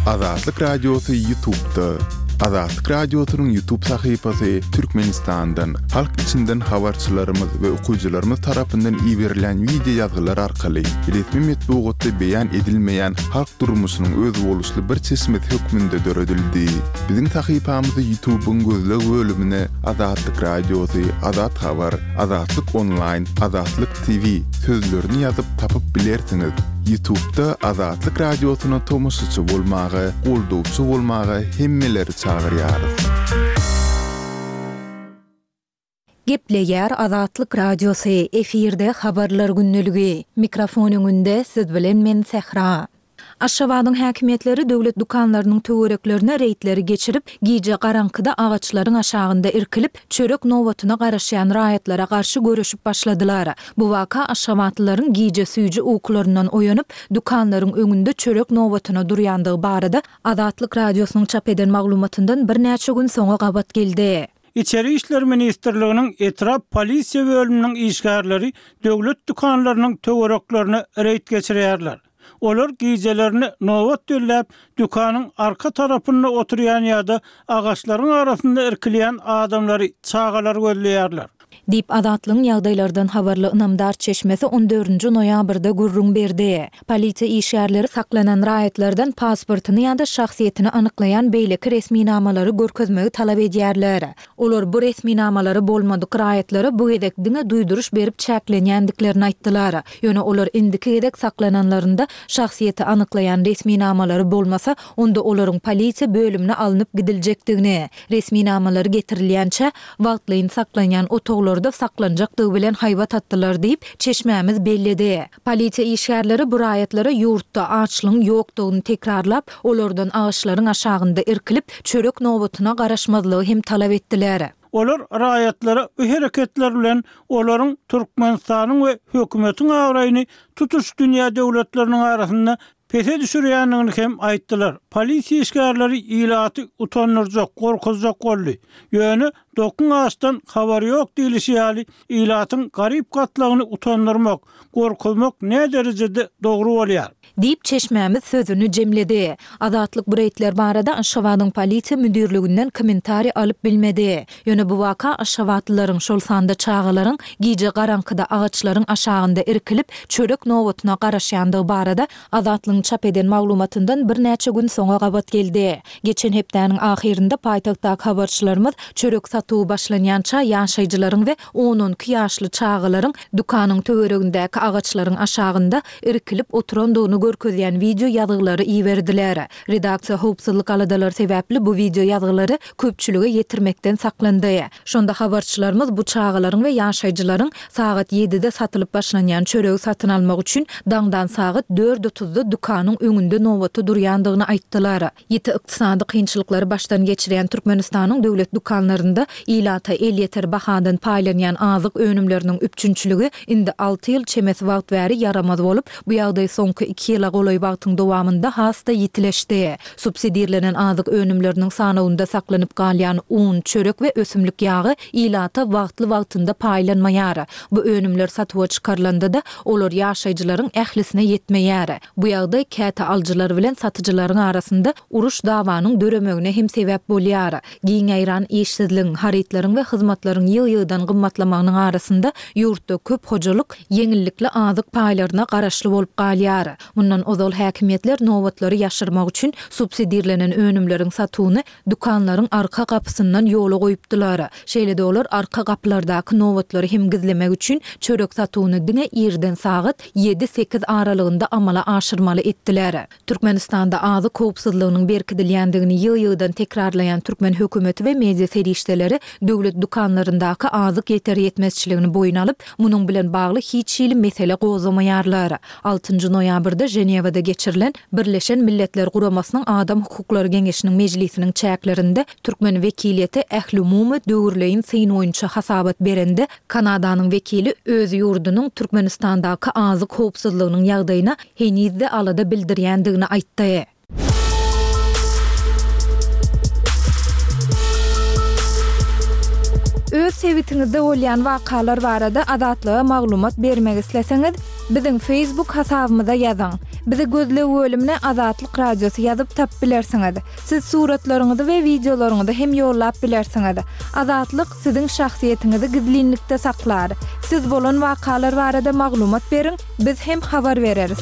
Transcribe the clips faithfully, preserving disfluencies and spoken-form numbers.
Azatlyk Radiosu YouTube'da. Azatlyk Radiosu'nun YouTube sayfasy Türkmenistan'dan, halk içinden habarçylarymyz we okuyjylarymyz tarapyndan iýerilen video ýazgylar arkaly resmi metbuatda beýan edilmeýän halk durmuşynyň öz boluşly bir çeşmet hökmünde döredildi. Biziň sayfamyzy YouTube'un gözleg bölümine Azatlyk Radiosu, Azat Habar, Azatlyk Online, Azatlyk T V sözlerini ýazyp tapyp bilersiňiz. YouTube'da Azatlyk Radiosu'na tomoşçy bolmagy, goldowçy bolmagy hemmeleri çağırýarys. Gepleýär Azatlyk Radiosu efirde habarlar günneligi. Mikrofonyň önünde siz bilen men Sehra. Aşgabatyň häkimetleri döwlet dukanlarynyň töwereklerine reýtleri geçirip, giýje garankyda agaçlaryň aşagynda irkilip, çörek nowatyna garaşýan raýatlara garşy görüşüp başladylar. Bu waka aşgabatlaryň giýje süýji uyklaryndan oýanyp, dukanlaryň öňünde çörek nowatyna durýandygy barada Azatlyk Radiosynyň çap eden maglumatyndan bir näçe gün soňra gabat geldi. İçeri İşler Ministerliğinin etraf polisiýa bölüminiň işgärleri döwlet dukanlarynyň töwereklerine reýt geçirýärler. Olar giýjelerini nowat döllep, dükanyň arka tarapynda oturýan ýa-da agaçlaryň arasynda irkilýän adamlary çağalar gözleýärler. Dip Azatlyň ýagdaýlardan habarly Ynamdar çeşmesi on dördünji noýabrda gurrun berdi. Polisiýa işgärleri saklanan raýatlardan pasportyny ýa-da şahsiýetini anyklaýan beýleki resmi namalary görkezmegi talap edýärler. Olar bu resmi namalary bolmadyk raýatlara bu gedekdiňe duýduruş berip çäklenýändiklerini aýtdylar. Ýöne olar indiki gedek saklananlarynda şahsiýeti anyklaýan resmi namalary bolmasa, onda olaryň polisiýa bölümine alınıp gidiljekdigini, resmi namalary getirilýänçe wagtlyň saklanýan otoglar da saklanjakdygy bilen haýbat atdylar diýip çeşmämiz belledi. Polisiýa işgärleri bu raýatlara ýurtda açlygyň ýokdugyny tekrarlap, olardan agaçlaryň aşagynda irkilip, çörek nowatyna garaşmazlygy hem talap etdiler. Olar raýatlara bu hereketler bilen olaryň Türkmenistanyň we hökümetiň agraýyny tutuş dünýä döwletleriniň arasynda pese düşürýändigini hem aýtdylar. Polisiýa işgärleri ilaty utanyrjak, gorkuzjak boldy. Ýöne dokun ağaçtan habar ýok diýilýär. Ilatyň garyp gatlagyny utanyrmak, gorkuzmak ne derejede dogry bolýar? Diýip çeşmämiz sözüni jemledi. Azatlyk bu reýtler barada Aşgabatyň polisiýa müdirliginden kommentari alyp bilmedi. Ýöne bu waka aşgabatlylaryň şol sanda çağalaryň giýje garankyda agaçlaryň aşagynda irkilip, çörek nowatyna garaşýandygy barada Azatlyň çap eden maglumatyndan bir näçe gün soňra gabat geldi. Geçen hepdäniň ahirinde paýtagtdaky habarçylarymyz çörek satuwy başlanýança ýaşaýjylaryň we on on iki ýaşly çağalaryň dukanyň töweregindäki agaçlaryň aşagynda irkilip oturandygyny görkezýän video ýazgylary iýerdiler. Redaksiýa howpsuzlyk aladalary sebäpli bu video ýazgylary köpçülige ýetirmekden saklandy. Şonda habarçylarymyz bu çağalaryň we ýaşaýjylaryň saat ýedide satylyp başlanýan çöregi satyn almak üçin daňdan saat dört otuzda dukanyň öňünde nowaty durýandygyny aýtdylar. Ýeti ykdysady kynçylyklary başdan geçirýän Türkmenistanyň döwlet dukanlarynda ilata el ýeter bahadan paýlanýan azyk önümleriniň üçünçüligi indi alty ýyl çemes wagt bäri yaramaz bolup, bu ýagdaý soňky iki ýyla goly wagtyň dowamynda hasta ýitileşdi. Subsidiýalenen azyk önümleriniň sanawynda saklanyp galýan un, çörek we ösümlik ýagy ilata wagtly wagtynda paýlanmaýar. Bu önümler satywa çykarylanda da olar ýaşaýjylaryň ählisine ýetmeýär. Bu ýagdaý käte aljylar bilen satyjylaryň arasynda uruş dawanyň döremegine hem sebäp bolýar. Giň aýran işsizligiň, haritlaryň we hyzmatlaryň ýyl-ýyldan gymmatlamagynyň arasynda ýurtda köp hojalyk ýeňillikli azyk paýlaryna garaşly bolup galýar. Mundan ozal häkimetler nowatlary ýaşyrmak üçin subsidiýalenen önümleriň satywyny dukanlaryň arka gapysyndan ýola goýupdylar. Şeýle-de olar arka gapylardaky nowatlary hem gizlemek üçin çörek satywyny diňe ýerden saat ýedi sekiz aralygynda amala aşyrmaly etdiler. Türkmenistanda azyk howpsuzlygynyň berkidilýändigini ýyl-ýyldan tekrarlayan Türkmen hökümeti we media ferişdeleri döwlet dukanlaryndaky azyk ýeter ýetmezçiligini boýun alyp, munyň bilen bagly hiç ýyly mesele gozamaýarlar. altynjy noýabrda Jenewada geçirilen Birleşen Milletler Guramasynyň Adam Hukuklary Geňeşiniň mejlisiniň çäklerinde Türkmen wekiliýeti ähli-umumy döwürleýin syn oýunça hasabat berende Kanadanyň wekili öz ýurdunyň Türkmenistandaky azyk howpsuzlygynyň ýagdaýyna henizde alada bildirýändigini aýtdy. Öz sewitingizde bolýan wakalar barada adatlyga maglumat bermek isleseňiz, biziň Facebook hasabymyza ýazyň. Bizi gözle bölümüne Azatlyk Radiosu ýazyp tap bilersiňiz. Siz suratlaryňyzy we videolaryňyzy hem ýollap bilersiňiz. Azatlyk siziň şahsiýetiňizi gizlinlikde saklar. Siz bolan wakalar barada maglumat beriň, biz hem habar bereriz.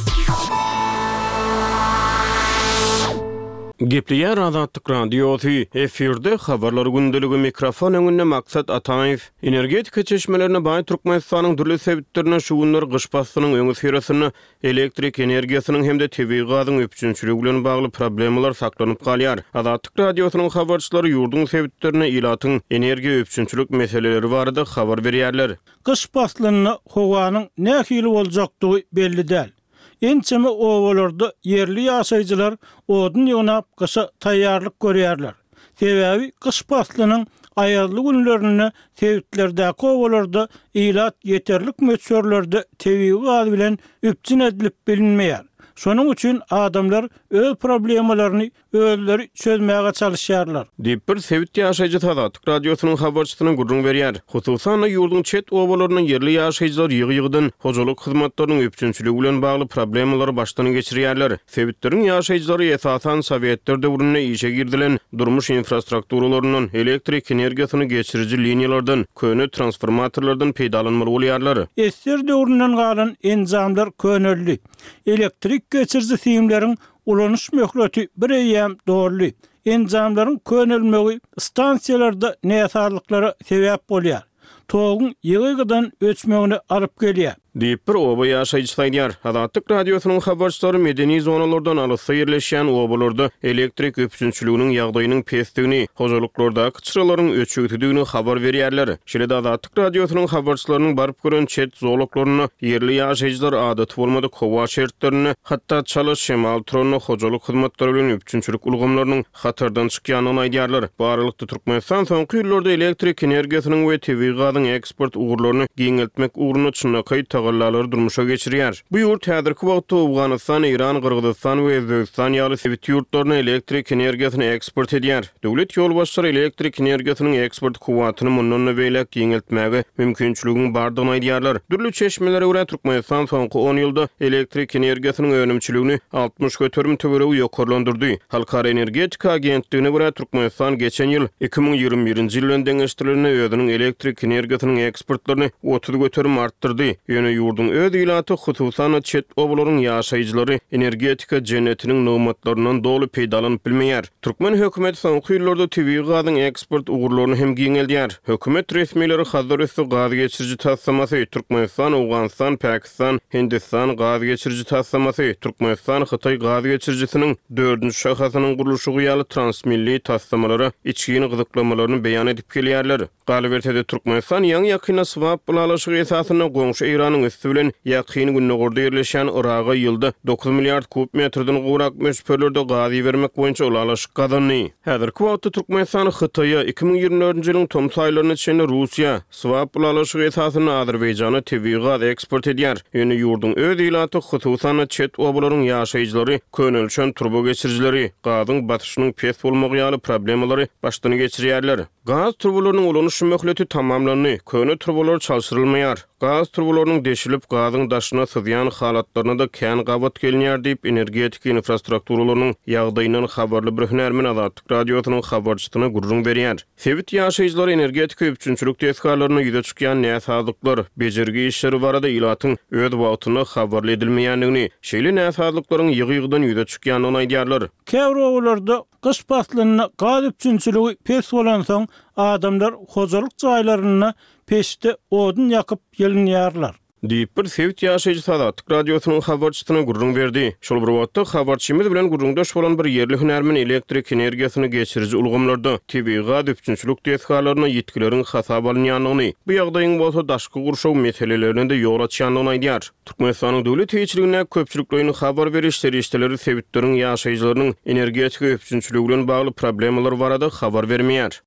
Gepliýär Azatlyk Radiosu efirde habarlar gündüligi mikrofon öňünde Maksat Ataýew energetika çeşmelerini baý Türkmenistanyň dürli sebitlerine şu günler gyş basynyň öňü serasyny elektrik energiýasynyň hemde tebii gazyň öpçünçüligi bilen bagly problemalar saklanyp galýar. Azatlyk Radiosynyň habarçylary ýurdun sebitlerine ilatyň energiýa öpçünçülik meseleleri barada habar berýärler. Gyş baslynyň howanyň nähili boljakdygy belli däl. Ençeme owalarda yerli ýaşaýjylar odun ýonap gysy taýýarlyk görýärler. Sebebi gyş faslynyň aýarly günlerini sebitlerdäki owalarda ilat ýeterlik möçörlerde tebii gaz bilen üpçün edilip bilinmeýär. Şonuň üçin adamlar öz problemalaryny özleri çözmäge çalışýarlar. Diýip bir sebit ýaşaýjy Azatlyk Radiosynyň habarçysyna gurrun berýär. Hususan ýurdun çet owalarynyň yerli ýaşaýjylar ýygy-ýygydan hojalyk hyzmatlarynyň öpçünçüligi bilen bagly problemalary başdan geçirýärler. Sebitleriň ýaşaýjylary esasan Sowetler döwründe işe girdilen durmuş infrastrukturalarynyň elektrik energiýasyny geçiriji liniýalardan, köne transformatorlardan peýdalanmaly bolýarlar. Eser döwründen galan enzamlar könelli. Elektrik geçiriji siýimleriň ulanyş möhleti bir eýem dorly. Enzamlaryň könelmegi stansiýalarda näsalyklary sebäp bolýar. Toğun ýygydan öçmegini alyp gelýär. Diýip bir oba ýaşaýjy saýdýar. Azatlyk Radiosynyň habarçylary medeni zonalardan alysy ýerleşýän obalarda elektrik öpçünçüliginiň ýagdaýynyň pesdigini, hojuluklarda kyçyralaryň öçügüdügini habar berýärler. Şeýle-de Azatlyk Radiosynyň habarçylarynyň baryp gören çet zowlaklaryny yerli ýaşaýjylar adaty bolmadyk howa şertlerini, hatda çalyş şemal trony hojalyk hyzmatlary bilen öpçünçülik ulgamlarynyň hatardan çykýanyny aýdýarlar. Barlykda Türkmenistan soňky ýyllarda elektrik energiýasynyň we tebii gazyň eksport ugurlaryny giňeltmek ugruna çynakay tagallalar durmuşa geçirýär. Bu ýurt häzirki wagtda Awganistan, Iran, Gyrgyzstan we Özbegistan ýaly sebit ýurtlaryna elektrik energiýasyny eksport edýär. Döwlet ýolbaşçylary elektrik energiýasynyň eksport kuwatyny mundan beýlek giňeltmäge mümkinçiligini bardygyny aýdýarlar. Dürli çeşmelere görä Türkmenistan soňky on ýylda elektrik energiýasynyň önümçiligini altmış götürüm töweregi ýokarlandyrdy. Halkara energetika agentligine görä Türkmenistan geçen ýyl iki ming ýygrimi birinji ýyl deňeşdirilene özüniň elektrik energiýasynyň eksportlaryny otuz götürüm artdyrdy. Ýöne ýurdun öz ilaty hususan çet owalaryň ýaşaýjylary energetika jennetiniň nymatlarynyň dolu peýdalanyp bilmeýär. Türkmen hökümeti soňky ýyllarda tebii gazyň eksport ugurlaryny hem giňeldýär. Hökümet resmiýetleri hazır üstü gaz geçiriji tassamasy Türkmenistan, Awganistan, Pakistan, Hindistan gaz geçiriji tassamasy Türkmenistan, Hytaý gaz geçirijisiniň dördünji şahasynyň gurulşy ýaly transmilli tassamalary içgini gyzyklamalaryny beýan edip gelýärler. Galibertede Türkmenistan ýa-ni ýakyna swap bulalaşygy esasyna goňşy Iranyň üstü bilen ýakyny günnägerde ýerleşen Iraga ýylda dokuz milliard kub metrden gowrak möçpörlerde gaz bermek boýunça ulalaşyk gazandy. Häzirki wagtda Türkmenistan Hytaýa iki ming ýygrimi dördünji ýylyň tom saýlaryny içinde Russiýa swap bulalaşygy esasyna Azerbaýjana tebii gaz eksport edýär. Ýöne ýurdun öz ilaty hususan çet owalaryň ýaşaýjylary könelşen turbo geçirijileri gazyň batyşynyň pes bolmagy ýaly problemalary başdan geçirýärler. Gaz turbolarynyň ulanyş möhleti tamamlandy. Köne turbolar çalşyrylmaýar. Gaz turbolarynyň deşilip gazyň daşyna sızýan halatlaryna da kän gabat gelinýär diýip energetik infrastrukturalarynyň ýagdaýyndan habarly bir hünärmen Azatlyk Radiosynyň habarçysyna gurrun berýär. Sebit ýaşaýjylar energetika öpçünçülük teskarlaryna ýüze çykýan näsazlyklar, bejergi işleri barada ilatyň öz wagtyna habarly edilmeýändigini, şeýle näsazlyklaryň ýygy-ýygydan ýüze çykýanyny aýdýarlar. Käwre owalarda gyş faslyny gaz öpçünçüligi pes bolan soň adamlar hojalyk jaýlaryny peşde odun yakıp gelinýärler. Diýip bir sebit ýaşaýjy Azatlyk Radiosynyň habarçysyna gurrun berdi. Şol bir wagtda habarçymyz bilen gurrundaş bolan bir yerli hünärmen elektrik energiýasyny geçiriji ulgamlarda tebii gaz öpçünçülük teskarlaryna ýetkileriň hasap alınýanlygyny, bu ýagdaýyň bolsa daşky gurşaw meselelerinde ýol açýanlygyny aýdýar. Türkmenistanyň döwlet teýçiligine köpçüliklerini habar berişleri işleri sebitleriň ýaşaýjylarynyň energetika öpçünçüligi bilen bagly problemler barada habar bermeýär.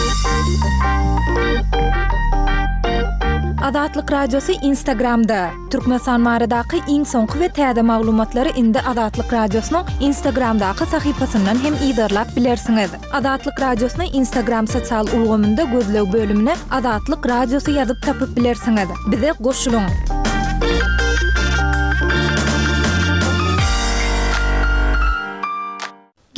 Azatlyk Radiosu Instagramda. Türkmenistan baradaky iň soňky we täze maglumatlary indi Azatlyk Radiosynyň Instagramdaky sahypasyndan hem ýydarlap bilersiňiz. Azatlyk Radiosynyň Instagram sosial ulgamynda gözleg bölümine Azatlyk Radiosu ýazyp tapyp bilersiňiz. Bize goşulyň.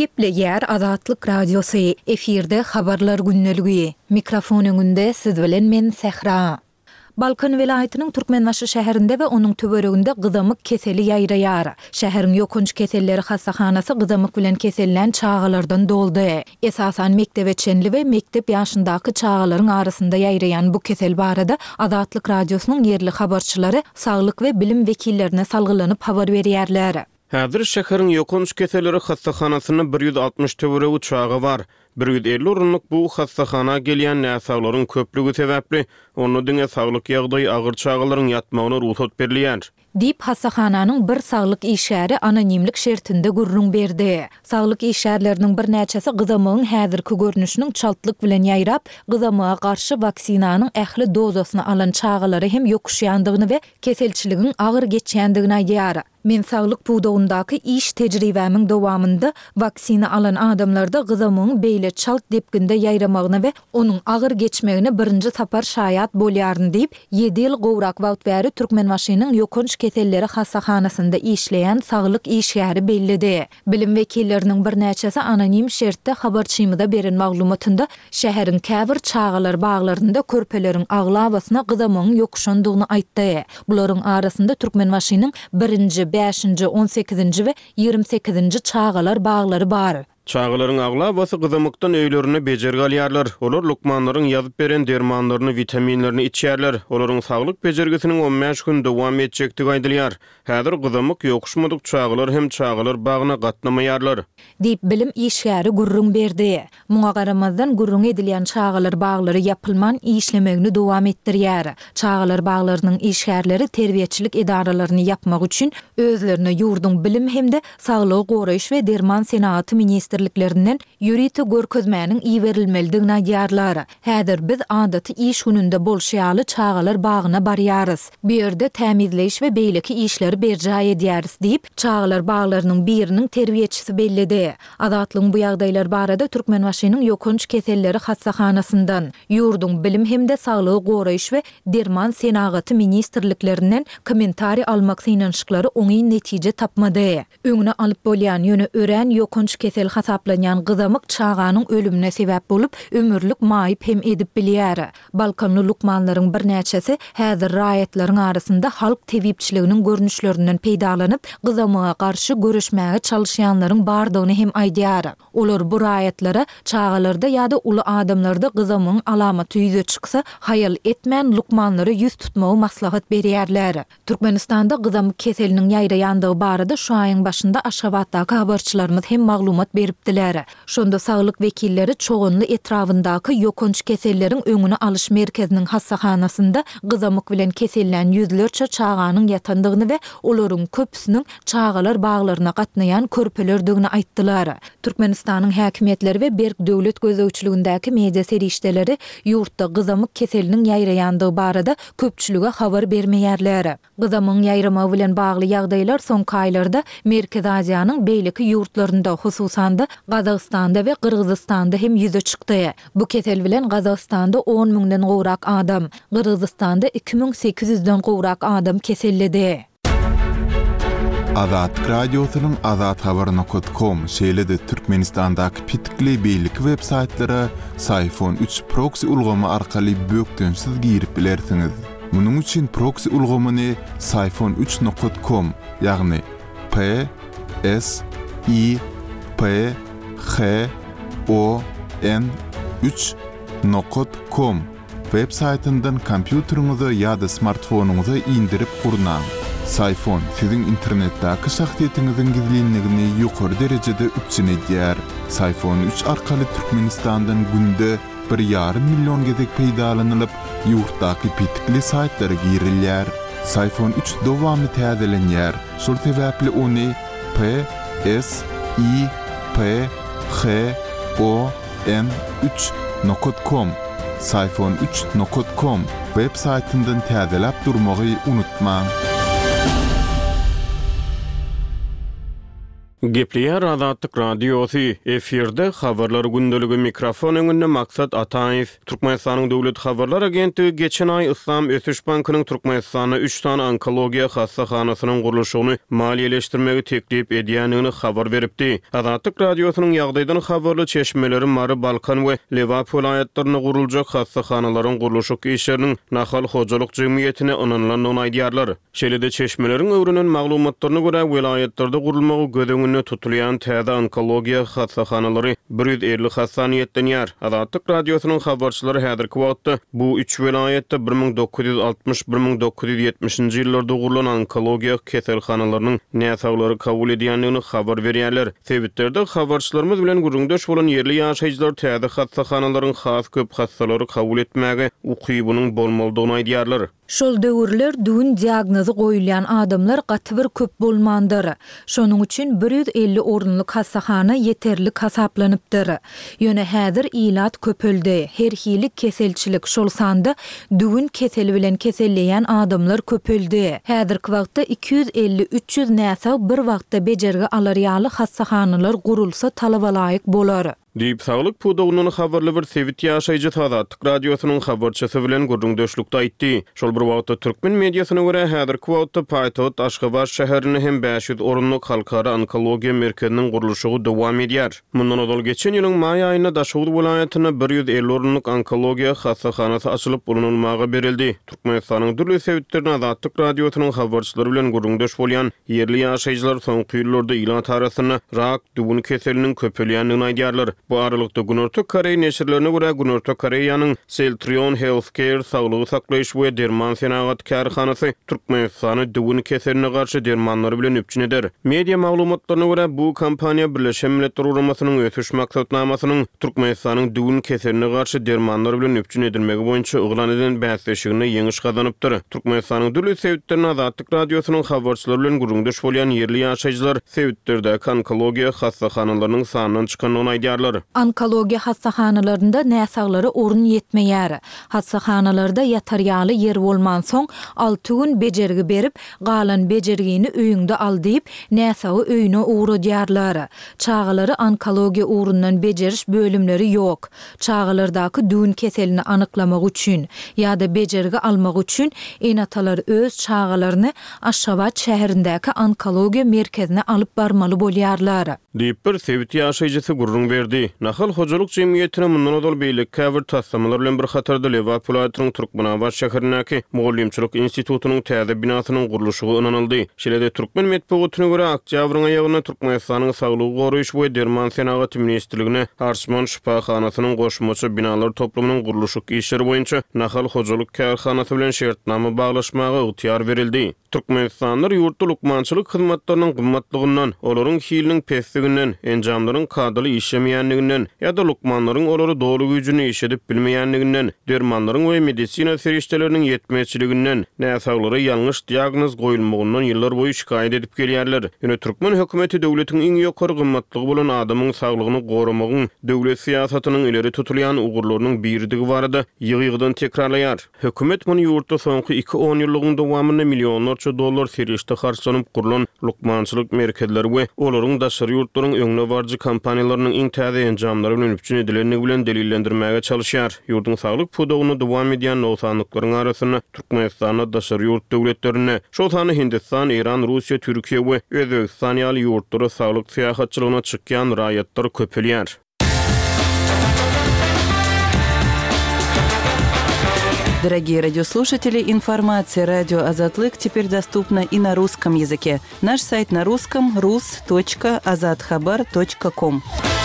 Gepli yer Azatlyk Radiosu efirde habarlar günneligi. Mikrofon öňünde siz bilen men Sehra. Balkan vilayatynyň Türkmenbaşy şäherinde we onuň töwereginde gyzamyk keseli ýaýraýar. Şäheriň ýokunç keselleri hastahanasy gyzamyk bilen kesellän çağalardan doldy. Esasan mektebeçenli we mektep ýaşyndaky çağalaryň arasynda ýaýraýan bu kesel barada Azatlyk Radiosynyň yerli habarçylary saglyk we bilim wekillerine salgylanyp habar berýärler. Häzir şäheriň ýokunç keselleri hastahanasyny bir ýüz altmış töweregi çağı bar. bir ýüz elli orunluk bu hastahana gelýän näsaglaryň köplügi sebäpli onu diňe saglyk ýagdaý agyr çağalaryň ýatmagyna ruhsat berilýär. Dip hastahananyň bir saglyk işäri anonimlik şertinde gurrun berdi. Saglyk işärleriniň bir näçesi gyzamygyň häzirki görnüşiniň çaltlyk bilen ýaýrap, gyzamyga garşy vaksinanyň ähli dozasyny alan çağalary hem ýokuşýandygyny we keselçiligiň agyr geçýändigini aýdýar. Men saglyk buğdawyndaky iş tejribämiň dowamında vaksina alan adamlarda gyzamygyň beýle çalt depginde ýaýramagyna we onuň agyr geçmegine birinji tapar şaýat bolýaryn diýip ýedi ýyl gowrak wagt bäri Türkmenbaşynyň ýokunç keselleri hastahanasynda işleýän saglyk işgäri bellidi. Bilim wekilleriniň bir näçesi anonim şertde habarçymyda beren maglumatynda şäheriň käbir çağalar baglarynda körpeleriň aglawasyna gyzamygyň ýokuşandygyny aýtdy. Bularyň arasynda Türkmenbaşynyň birinji beşinji, on sekizinji we ýigirme sekizinji çağalar baglary bar. Çağalaryň aglabasy gyzamykdan öýlerini bejer galýarlar. Olar lukmanlaryň ýazyp beren dermanlaryny, vitaminlerini içýärler. Olaryň saglyk bejergisiniň on beş gün dowam etjekdigi aýdylýar. Häzir gyzamyk ýokuşmadyk çağalar hem çağalar bagyna gatnamaýarlar. Diýip bilim işgäri gurrun berdi. Muňa garamazdan gurrun edilýän çağalar baglary ýapylman işlemegini dowam etdirýär. Çağalar baglarynyň işgärleri terbiýetçilik edaralaryny ýapmak üçin özlerine ýurdun bilim hemde saglygy goraýyş we derman senaty ministri ministrliklerinden ýüriti görkezmäniň iýerilmelidigini aýdýarlar. Häzir biz adaty iş gününde bolşýaly çağalar bagyna barýarys. Bu ýerde tämizleýiş we beýleki işleri berjä edýäris diýip çağalar baglarynyň biriniň terbiýetçisi bellidi. Azatlyň bu ýagdaýlar barada Türkmenbaşynyň ýokunç keselleri hastahanasyndan ýurdun bilim hemde saglygy goraýyş we derman senaty ministrliklerinden kommentari almak synanşyklary oňy netije tapmady. Öňüne alyp bolýan ýöne ören ýokunç kesel hasaplanyan gyzamyk çağanyň ölümine sebäp bolup ömürlük maýyp hem edip bilýär. Balkanly lukmanlaryň bir näçesi häzir raýatlaryň arasynda halk tebipçiliginiň görnüşlerinden peýdalanyp gyzamyga garşy görüşmäge çalışýanlaryň bardygyny hem aýdýar. Olar bu raýatlara çağalarda ýa-da uly adamlarda gyzamyň alamaty ýüze çyksa haýal etmän lukmanlary ýüz tutmagy maslahat berýärler. Türkmenistanda gyzamyk keseliniň ýaýraýandygy barada şu aýyň başynda Aşgabatdaky habarçylarymyz hem maglumat beripdiler. Şonda saglyk wekilleri çoğunly etrafyndaky ýokunç keselleriň öňüne alyş merkeziniň hastahanasynda gyzamyk bilen kesellän ýüzlerçe çağanyň ýatandygyny we olaryň köpüsiniň çağalar baglaryna gatnaýan körpelerdigini aýtdylar. Türkmenistanyň häkimetleri we Berk döwlet gözegçiligindäki media serişdeleri ýurtda gyzamyk keseliniň ýaýraýandygy barada köpçülige habar bermeýärler. Gyzamyň ýaýrama bilen bagly ýagdaýlar soňky aýlarda Merkez Aziýanyň beýleki ýurtlarynda hususan da Gazagystanda we Kyrgyzstanda hem ýüze çykdy. Bu kesel bilen Gazagystanda on müňden gowrak adam, Kyrgyzstanda iki bin sekiz ýüzden gowrak adam keselledi. Azat Radiosynyň azat habar nokta com şeýlede Türkmenistandaky pitikli beýlik web saytlary Sayfon üç proxy ulgamy arkaly bökdönsiz girip bilersiňiz. Munyň üçin proxy ulgamyny sayfon üç nokta com ýagny P S I P H O N üç nokta com web saytyndan kompýuteriňize ýa-da smartfonuňyza indirip gurnaň. Sayfon siziň internetdäki şahsiýetiňiziň gizlinligini ýokary derejede üpçün edýär. Sayfon üç arkaly Türkmenistandan günde bir ýarym million gezek peýdalanylyp ýurtdaky pitikli saytlara girilýär. Sayfon üç dowamy täzelenýär. Şol sebäpli ony P S I P H O N üç nokta com sayfon üç nokta com web saytyndan täzelep durmagy unutmaň. Gepleýär Azatlyk radiosu efirde habarlar gündöligi mikrofon öňünde maksat Ataýew. Türkmenistanyň döwlet habarlar agentligi geçen ay Islam Ösüş Bankynyň Türkmenistana üç tane onkologiýa hassahanasynyň gurulşygyny maliýeleşdirmegi teklip edýändigini habar beripdi. Azatlyk radiosynyň ýagdaýdan habarly çeşmeleri Mary Balkan we Lewap vilayatlaryna guruljak hassahanalaryň gurulşy işleriniň Nahal Hojalyk Jemgyýetine onanlandygyny aýdýarlar. Şeýle-de çeşmeleriň öwrünen maglumatlaryna görä vilayatlarda gurulmagy gödüňünde tutulýan täze onkologiýa hassahanalary bir ýüz elli hassaniýetden ýar. Azatlyk radiosynyň habarçylary häzirki wagtda bu üç vilayatda bir ming dokuz ýüz altmyş bir ming dokuz ýüz ýetmişinji ýyllarda gurulan onkologiýa keselhanalarynyň näsaglary kabul edýändigini habar berýärler. Sebäplerde habarçylarymyz bilen gurulňdaş bolan ýerli ýaşaýjylar täze hassahanalaryň has köp hassalary kabul etmäge ukybynyň bolmalydygyny aýdýarlar. Şol döwürler düğün diagnozy goýulýan adamlar gatwyr köp bolmandyr. Şonuň üçin bir ýüz elli orunluk hassahana yeterlik hasaplanypdyr. Ýöne häzir ilat köpöldi. Her hilik keselçilik şol sanda düğün keseli bilen keselleýän adamlar köpöldi. Häzirki wagtda iki yüz elli üç yüz näsa bir wagtda bejergi alarýaly hassahanalar gurulsa talaba laýyk bolar. Diýip saglyk pudugynyň habarly bir sewit ýaşaýjy Azatlyk radiosynyň habarçysy bilen gurrundaşlykda aýtdy. Şol bir wagtda türkmen mediasyna görä häzirki wagtda Paýtagat Aşgabat şäherine hem beş ýüz orunluk halkara onkologiýa merkeziniň gurulşygy dowam edýär. Mundan odal geçen ýylyň maý aýynda Daşowut vilayatyna bir ýüz elli orunluk onkologiýa hassahanasy açylyp bulunulmagy berildi. Türkmenistanyň dürli sewitlerine Azatlyk radiosynyň habarçylary bilen gurrundaş bolýan ýerli ýaşaýjylar soňky ýyllarda ilan tarasyna rak düwün keseliniň köpelýändigini aýdýarlar. Bu aralykda Günorta Koreýa neşirlerine görä Günorta Koreýanyň Seltrion Healthcare saglygy saklaýyş we derman senagat karhanasy Türkmenistany düwün keseline garşy dermanlary bilen öpçün eder. Media maglumatlaryna görä bu kompaniýa Birleşen Milletler Uramasanyň ötüş maksatnamasynyň Türkmenistanyň düwün keseline garşy dermanlary bilen öpçün edilmegi boýunça uglan eden bäsleşigine ýeňiş gazanypdyr. Türkmenistanyň dürli sewitlerine Azatlyk radiosynyň habarçylary bilen gurrundaş bolýan ýerli ýaşaýjylar sewitlerde onkologiýa hassahanalarynyň sanynyň çykanyny aýdýarlar. Onkologiýa hassahanalarynda näsaglary orun ýetmeýär. Hassahanalarda ýatarýaly yer bolman soň alty gün bejergi berip, galan bejergini öýüňde al diýip näsagy öýüne uğradýarlar. Çağalary onkologiýa urundan bejeriş bölümleri ýok. Çağalardaky düğün keselini anyklamak üçin ýa-da bejergi almak üçin enatalar öz çağalaryny Aşgabat şäherindäki onkologiýa merkezine alyp barmaly bolýarlar. Diýip bir sewit ýaşaýjysy gurrun berdi. Nahal Hojalyk Jemgyýetine mundan odal beýlik käbir tassamalar bilen bir hatarda Lewap vilayatynyň Türkmenabat şäherindäki Mugallimçilik institutunyň täze binasynyň gurulşygy ynanyldy. Şeýle-de türkmen medeniýetine görä oktýabryň aýagyna Türkmenistanyň saglyk goraýyş we derman senagat ministrligine Arsman şifahanasynyň goşmaçy binalar toplumynyň gurulşy işleri boýunça Nahal Hojalyk karhanasy bilen şertnama baglaşmagy ygtyýar berildi. Türkmenistanlar ýurtda lukmançylyk hyzmatlarynyň gymmatlygyndan, olaryň hiliniň pesdiginden, enjamlaryň kadaly işlemýänliginden ýa-da lukmanlaryň olary dogry güýjüni işedip bilmeýänliginden, dermanlaryň we medisina serişdeleriniň ýetmeçiliginden, näsaglary ýalňyş diagnoz goýulmagyndan ýyllar boýy şikaýet edip gelýärler. Ýöne türkmen hökümeti döwletiň iň ýokary gymmatlygy bolan adamyň saglygyny goramagyň döwlet siýasatynyň ileri tutulýan ugurlarynyň birdigi barada ýygy-ýygydan tekrarlaýar. Hökümet muny ýurtda soňky iki on ýyllygyň dowamynda millionlarça dollar serişde harçlanyp gurulan lukmançylyk merkezleri we olaryň daşary ýurtlaryň öňüne barjy kompaniýalarynyň iň täze enjamlary bilen öpçün edilenligi bilen delillendirmäge çalışýar. Ýurdun saglyk pudugyny dowam edýän nowsanlyklaryň arasyna Türkmenistana daşary ýurt döwletlerine, şol sany Hindistan, Iran, Russiýa, Türkiýe we Özbekistan ýaly ýurtlary saglyk syýahatçylygyna çykýan raýatlar köpelýär. Дорогие радиослушатели, информация «Радио Азатлык» теперь доступна и на русском языке. Наш сайт на русском – рус точка азатхабар точка ком.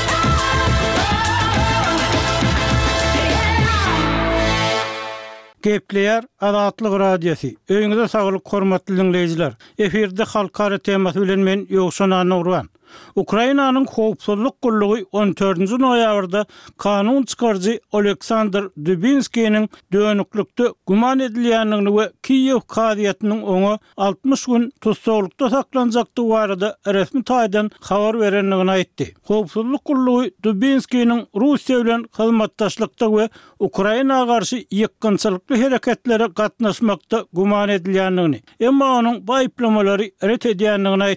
Gepleýär Azatlyk radiosu. Öýüňizde saglyk hormatly dinleýijiler. Eferde halkara temasy bilen men Ýogşan Anurwan. Ukrainanyň howpsuzlyk gullugy on dördünji noýabrda kanun çykarjy Oleksandr Dubinskiň dönüklükde guman edilýändigini we Kiýew kaziýatynyň oňa altmış gün tutsaglykda saklanjakdy barada resmi taýdan habar berendigini aýtdy. Howpsuzlyk gullugy Dubinskiň Russiýa bilen hyzmatdaşlykda we Ukrainaga garşy ýykgynçylykly hereketlere gatnaşmakda guman edilýändigini, emma onuň baýplamalary ret edýändigini aýtdy.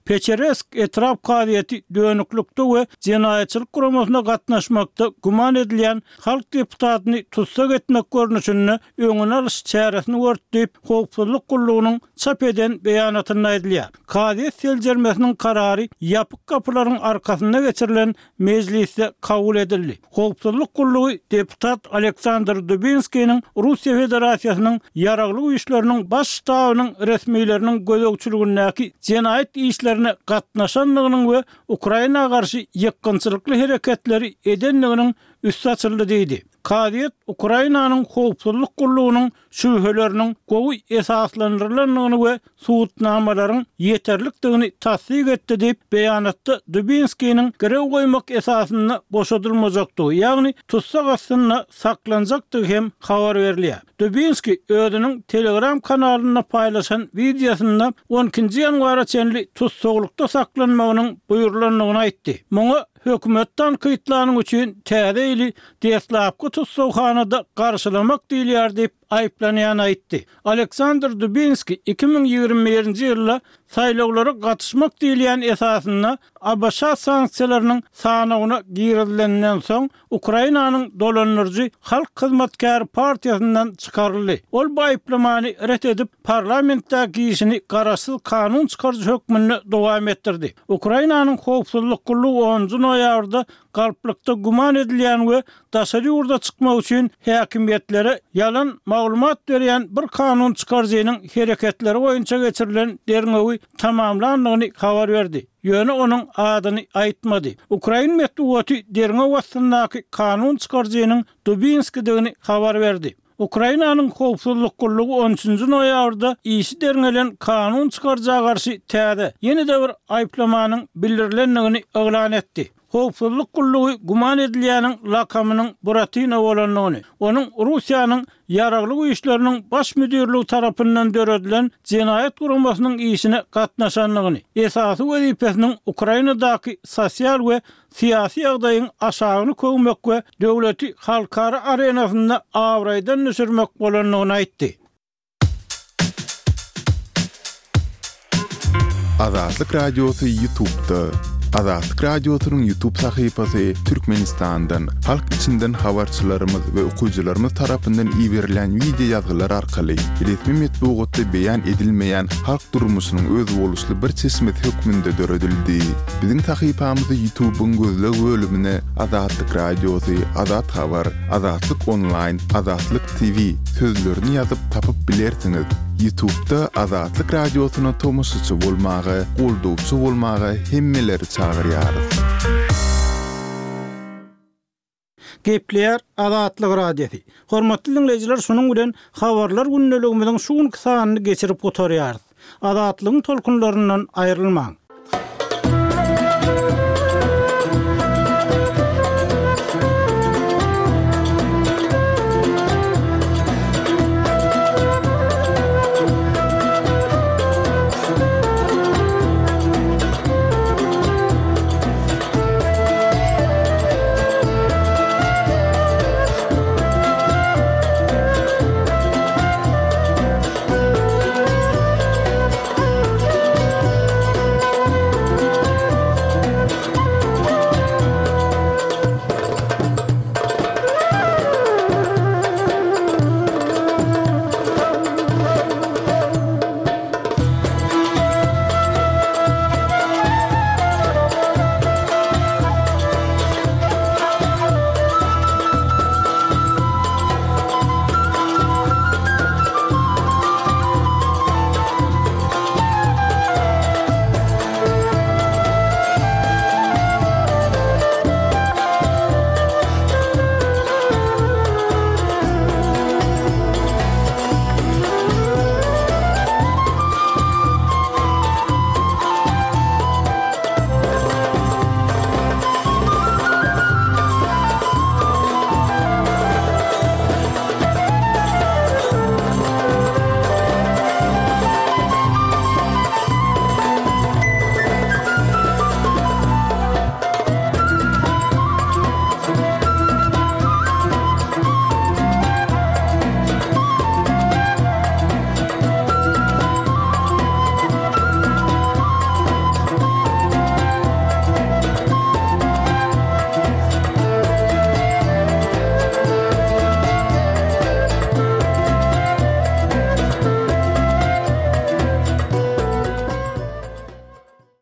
Pecheresk etraf kadiyeti dönüklükte we cinayetçilik guramasına gatnaşmakda guman edilen halk deputatyny tutsak etmek görnüşünde öňüne alyş çäresini örtdüp howpsuzlyk gullugynyň çap eden beýanatyny aýdylýar. Kadiyet seljermesiniň karary ýapyk kapylaryň arkasynda geçirilen mejlisde kabul edildi. Howpsuzlyk gullugy deputat Aleksandr Dubinskiň Russiýa Federasiýasynyň ýaraglyk işleriniň baş ştabynyň resmiýleriniň gözegçiligindäki cinayet işlerine gatnaşanlygynyň we Ukraina garşy ýykgynçylykly hereketleri edenliginiň üstü açyldy diýdi. Kadiyet Ukrainanyň howpsuzlyk gullugynyň şübheleriniň gowy esaslandyrylanyny we suwutnamalaryň ýeterlikdigini tasdik etdi diýip beýanatda Dubinskiň gerew goýmak esasyny boşadylmajakdygy, ýagny tutsak astyna saklanjakdygy hem habar berilýär. Dubinski özüniň Telegram kanalyna paýlaşan videosynda on ikinji ýanwara çenli tutsaklykda saklanmagynyň buýrulanlygyny aýtdy. Muňa hökümetden kıyıtlanan üçün täze deslapky tutsakhanada garşylamak diýilýär diýip aýplanýan aýtdy. Aleksandr Dubinski iki bin ýigirme birinji ýylda saýlawlara gatnaşmak diýilýän esasyna A B Ş sanksiýalarynyň sanagyna girilenden soň Ukrainanyň dolanyrjy Halk Hyzmatkary partiýasyndan çykaryldy. Ol bu aýplamany ret edip parlamentdäki işini garaşsyz kanun çykarjy hökmüni dowam etdirdi. Ukrainanyň howpsuzlyk gullugy onunji noýabrda galplykda guman edilýän we daşary ýurda çykmak üçin häkimiýetlere ýalan maglumat berýän bir kanun çykarjynyň hereketleri boýunça geçirilen derňewi tamamlandygyny habar berdi. Ýöne onuň adyny aýtmady. Ukraina medeniýeti derňew wagtyndaky kanun çykarjynyň Dubinskidigini habar berdi. Ukrainanyň howpsuzlyk gullugy on üçünji noýabrda işi derňelen kanun çykarjaga garşy täze ýene-de bir aýplamanyň bildirilendigini eglan etdi. Howpsuzlyk gullugy guman edilýäniň lakamynyň Buratina bolanlygyny, onuň Russiýanyň ýaraglyk işleriniň baş müdirligi tarapyndan döredilen cinayet guramasynyň işine gatnaşanlygyny, esasy wezipesiniň Ukrainadaky sosial we siýasy ýagdaýyň aşagyny köwmek we döwleti halkara arenasynda awraýdan düşürmek bolanlygyny aýtdy. Azatlyk Radiosu YouTube'da. Azatlyk Radiosunyň YouTube sahypasy Türkmenistandan, halk içinden habarçylarymyz we okuyjylarymyz tarapyndan iýerilen video ýazgylar arkaly resmi medeniýetde beýan edilmeýän halk durmuşynyň öz boluşly bir çeşmet hökmünde döredildi. Biziň sahypamyzy YouTube'un gözleg bölümine Azatlyk Radiosu, Azat Habar, Azatlyk Online, Azatlyk T V sözlerini ýazyp tapyp bilersiňiz. YouTube'da Azatlyk Radiosuny tomoşaçy bolmagy, goldowçy bolmagy hemmeleri çagyrýarys. Gepler Azatlyk Radiosu. Hormatly dinleyijiler, şonuň bilen habarlar günneligimiziň şu sanyny geçirip oturýarys. Azatlygyň tolkunlaryndan aýrylmaň.